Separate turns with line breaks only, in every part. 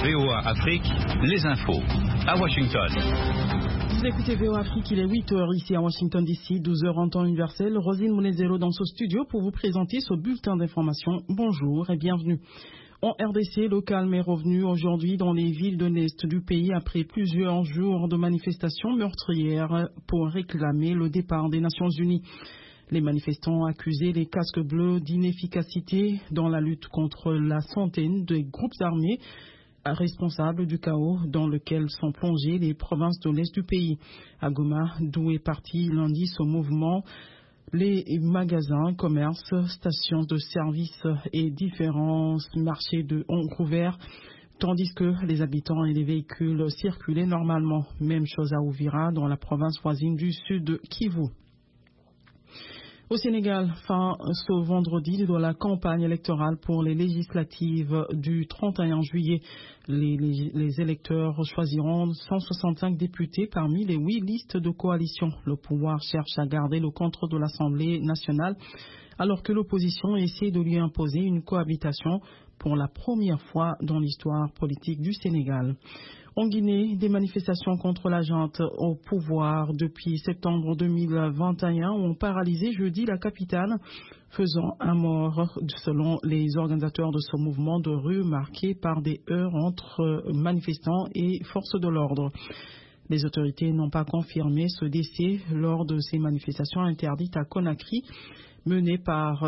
VOA Afrique, les infos. À Washington.
Vous écoutez VOA Afrique, il est 8h ici à Washington DC, 12h en temps universel. Rosine Mounezero dans ce studio pour vous présenter ce bulletin d'information. Bonjour et bienvenue. En RDC, le calme est revenu aujourd'hui dans les villes de l'Est du pays après plusieurs jours de manifestations meurtrières pour réclamer le départ des Nations Unies. Les manifestants accusaient les casques bleus d'inefficacité dans la lutte contre la centaine de groupes armés responsables du chaos dans lequel sont plongées les provinces de l'Est du pays. À Goma, d'où est parti lundi ce mouvement, les magasins, commerces, stations de services et différents marchés ont rouvert, tandis que les habitants et les véhicules circulaient normalement. Même chose à Uvira, dans la province voisine du sud Kivu. Au Sénégal, fin ce vendredi de la campagne électorale pour les législatives du 31 juillet. Les électeurs choisiront 165 députés parmi les 8 listes de coalition. Le pouvoir cherche à garder le contrôle de l'Assemblée nationale alors que l'opposition essaie de lui imposer une cohabitation pour la première fois dans l'histoire politique du Sénégal. En Guinée, des manifestations contre la junte au pouvoir depuis septembre 2021 ont paralysé jeudi la capitale, faisant un mort selon les organisateurs de ce mouvement de rue marqué par des heurts entre manifestants et forces de l'ordre. Les autorités n'ont pas confirmé ce décès lors de ces manifestations interdites à Conakry, menées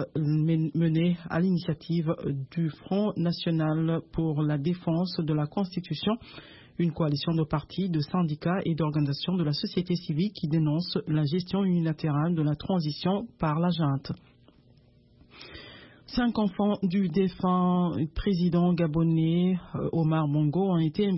à l'initiative du Front national pour la défense de la Constitution, une coalition de partis, de syndicats et d'organisations de la société civile qui dénonce la gestion unilatérale de la transition par la junte. 5 enfants du défunt président gabonais Omar Bongo ont été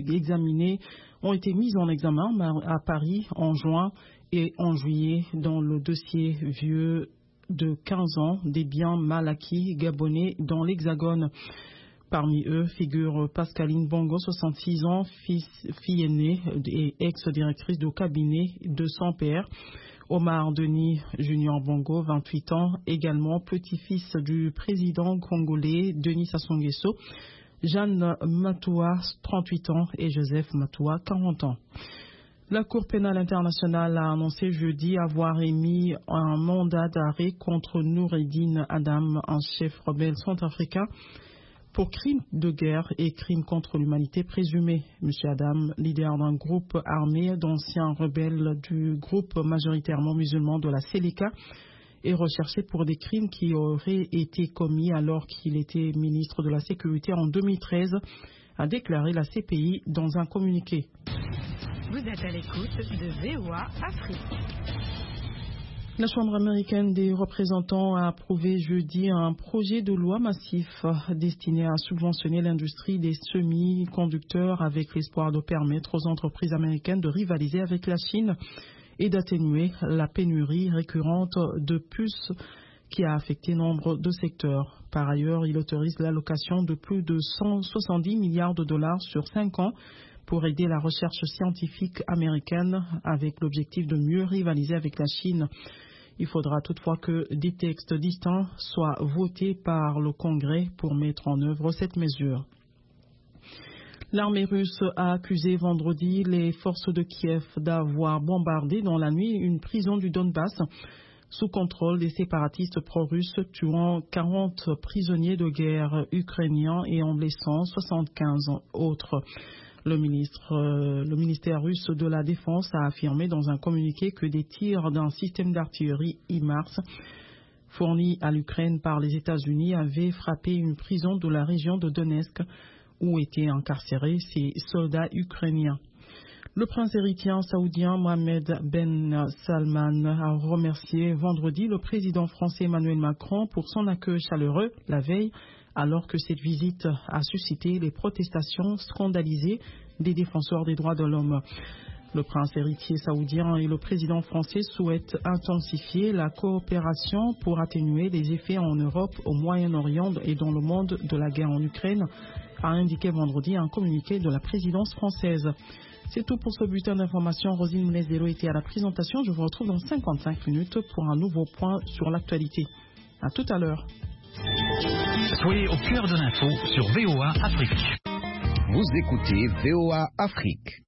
mis en examen à Paris en juin et en juillet dans le dossier vieux de 15 ans des biens mal acquis gabonais dans l'Hexagone. Parmi eux figure Pascaline Bongo, 66 ans, fille aînée et ex-directrice de cabinet de son père. Omar Denis Junior Bongo, 28 ans, également petit-fils du président congolais Denis Sassou Nguesso. Jeanne Matoua, 38 ans, et Joseph Matoua, 40 ans. La Cour pénale internationale a annoncé jeudi avoir émis un mandat d'arrêt contre Noureddine Adam, un chef rebelle centrafricain, pour crimes de guerre et crimes contre l'humanité présumés. M. Adam, leader d'un groupe armé d'anciens rebelles du groupe majoritairement musulman de la Seleka, est recherché pour des crimes qui auraient été commis alors qu'il était ministre de la Sécurité en 2013, a déclaré la CPI dans un communiqué.
Vous êtes à l'écoute de VOA Afrique.
La Chambre américaine des représentants a approuvé jeudi un projet de loi massif destiné à subventionner l'industrie des semi-conducteurs avec l'espoir de permettre aux entreprises américaines de rivaliser avec la Chine et d'atténuer la pénurie récurrente de puces qui a affecté nombre de secteurs. Par ailleurs, il autorise l'allocation de plus de 170 milliards de dollars sur 5 ans pour aider la recherche scientifique américaine avec l'objectif de mieux rivaliser avec la Chine. Il faudra toutefois que des textes distincts soient votés par le Congrès pour mettre en œuvre cette mesure. L'armée russe a accusé vendredi les forces de Kiev d'avoir bombardé dans la nuit une prison du Donbass sous contrôle des séparatistes pro-russes, tuant 40 prisonniers de guerre ukrainiens et en blessant 75 autres. Le ministère russe de la Défense a affirmé dans un communiqué que des tirs d'un système d'artillerie HIMARS fourni à l'Ukraine par les États-Unis avaient frappé une prison de la région de Donetsk où étaient incarcérés ces soldats ukrainiens. Le prince héritier saoudien Mohammed Ben Salman a remercié vendredi le président français Emmanuel Macron pour son accueil chaleureux la veille, alors que cette visite a suscité les protestations scandalisées des défenseurs des droits de l'homme. Le prince héritier saoudien et le président français souhaitent intensifier la coopération pour atténuer les effets en Europe, au Moyen-Orient et dans le monde de la guerre en Ukraine, a indiqué vendredi un communiqué de la présidence française. C'est tout pour ce bulletin d'information. Rosine Mounezero était à la présentation. Je vous retrouve dans 55 minutes pour un nouveau point sur l'actualité. À tout à l'heure.
Soyez au cœur de l'info sur VOA Afrique.
Vous écoutez VOA Afrique.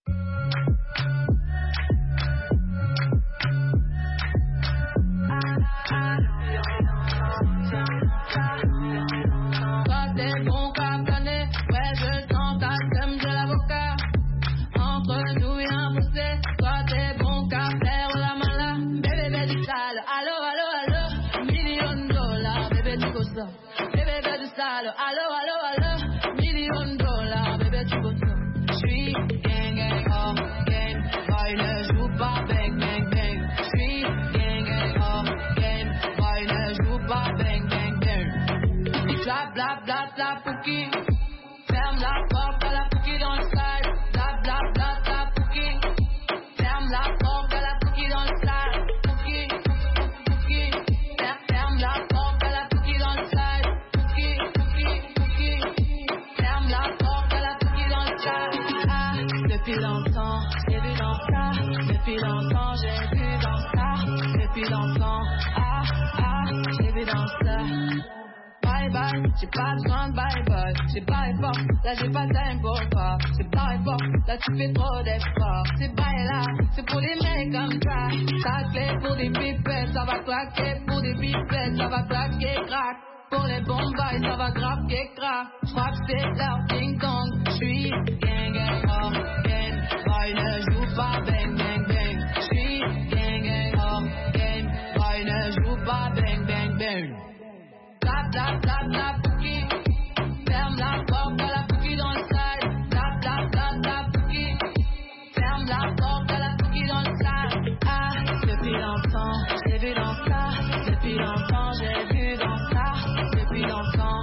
Ferme la porte à la Pouki dans le sale. Bla bla bla bla Pouki. Ferme la porte à la Pouki dans le sale. Pouki, Pouki. Ferme la porte à la Pouki dans le sale. Pouki, Pouki. Ferme la porte à la Pouki dans le sale. Ah, depuis longtemps, j'ai vu dans ça. Depuis longtemps, j'ai vu dans ça. Depuis longtemps, j'ai vu dans ça. Bye bye, j'ai pas besoin de bye bye. C'est pas fort, là j'ai pas time pour toi. C'est pas fort, là tu fais trop d'efforts. C'est bye là, c'est pour les mecs comme ça. Ça clé pour des pipettes, ça va claquer. Pour des pipettes, ça va claquer, crack. Pour les bombes, ça va craquer, crack. J'crois que c'est leur ding dong. J'suis gang gang hors game. Boy ne joue pas bang bang bang. J'suis gang gang hors game. Boy ne joue pas bang bang bang. Bla bla bla bla Pouki. Ferme la porte à la Pouki dans le sale. Bla bla bla bla Pouki. Ferme la porte à la Pouki dans le sale. Ah, depuis longtemps, j'ai vu dans ça. Depuis longtemps, j'ai vu dans ça. Depuis longtemps,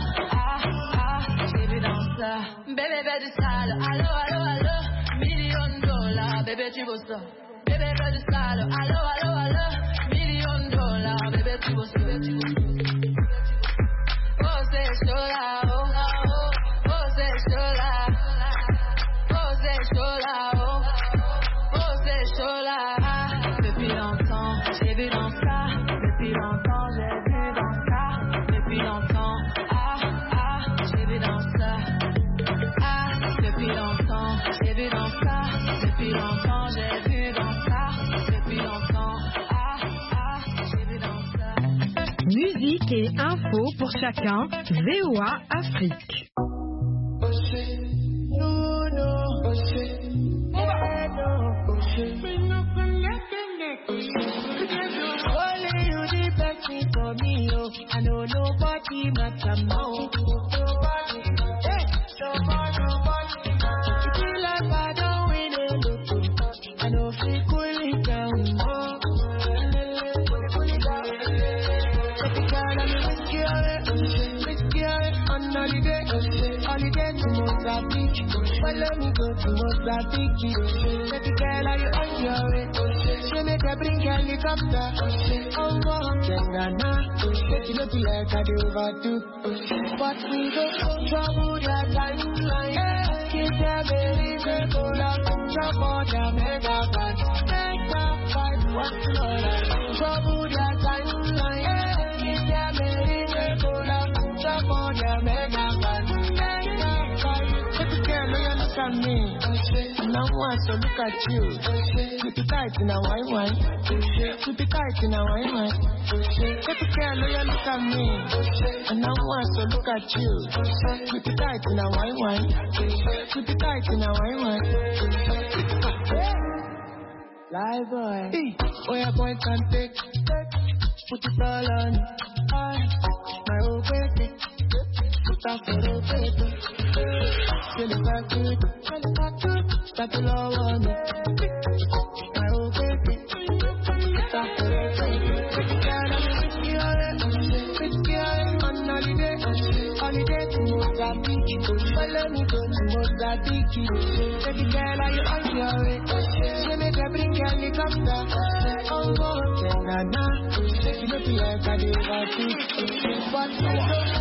j'ai vu dans ça. Bébé, bébé du sale. Allo, allo, allo. $1,000,000, bébé, tu veux ça. Bébé, bébé du sale. Allo, allo, allo. $1,000,000, bébé, tu veux ça. C'est chaud là, oh, oh, oh, c'est chaud là, oh, c'est chaud là, oh, oh, c'est chaud là. Depuis longtemps, j'ai vu dans ça. Depuis longtemps, j'ai vu dans ça. Depuis longtemps, j'ai vu dans ça. Depuis longtemps, j'ai vu dans ça. Depuis longtemps, j'ai vu dans ça. Depuis longtemps, j'ai vu dans ça.
Musique et info pour chacun, VOA Afrique.
Follow me go to Mozambique. Let the girl are you on your way? She make her bring helicopter. Oh, Ghana. You look like I do overdo. But we go trouble that timeline. Kiss your baby, say go down. Trouble that mega bad. Mega fight, what's more like? Trouble that timeline. Kiss your baby, say go down. Trouble that mega bad. At me, now want to look at you. Keep it tight in a wine. Keep it tight in a wine. Take care, look at me. And now want to look at you. Keep it tight in a wine. Keep it tight in a wine. Live boy, where your boy can take. Put it all on my old baby. Put up for the baby. Feel it back good. That you love on me. My old baby. Put up for the baby. On holiday to Mozambique. Follow me go to Mozambique. Baby girl, are you on your way? She make her bring helicopter. Oh, Ghana. You look like I do overdo. But